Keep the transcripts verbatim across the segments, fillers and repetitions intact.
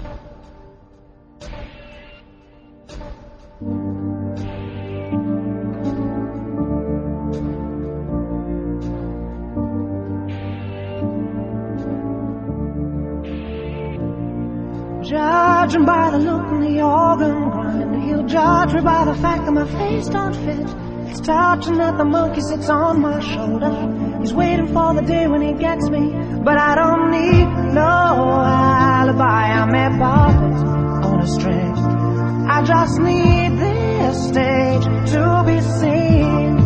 Judging by the look in the organ grind, he'll judge me by the fact that my face don't fit. He's touching that the monkey sits on my shoulder. He's waiting for the day when he gets me, but I don't need no alibi. I'm a puppet on a string. I just need this stage to be seen.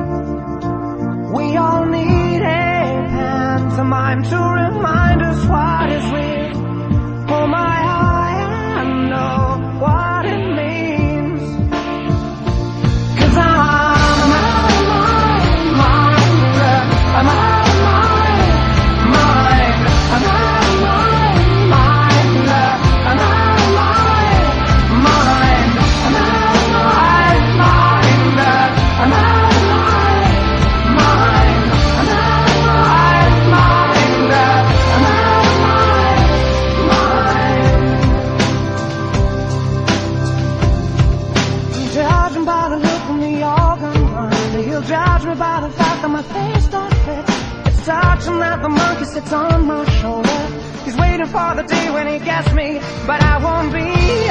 We all need a pantomime to remind us what is real. Oh my, I know what it means. 'Cause I'm out of my mind, I'm out of my mind, I'm out of my mind, I'm out of my mind, I'm out of my mind, I'm out of my mind, I'm out of my mind, I'm out of my judging by the look in the organ grind, he'll judge me by the fact that my face don't fit. It's touching that the monkey sits on my shoulder. He's waiting for the day when he gets me, but I won't be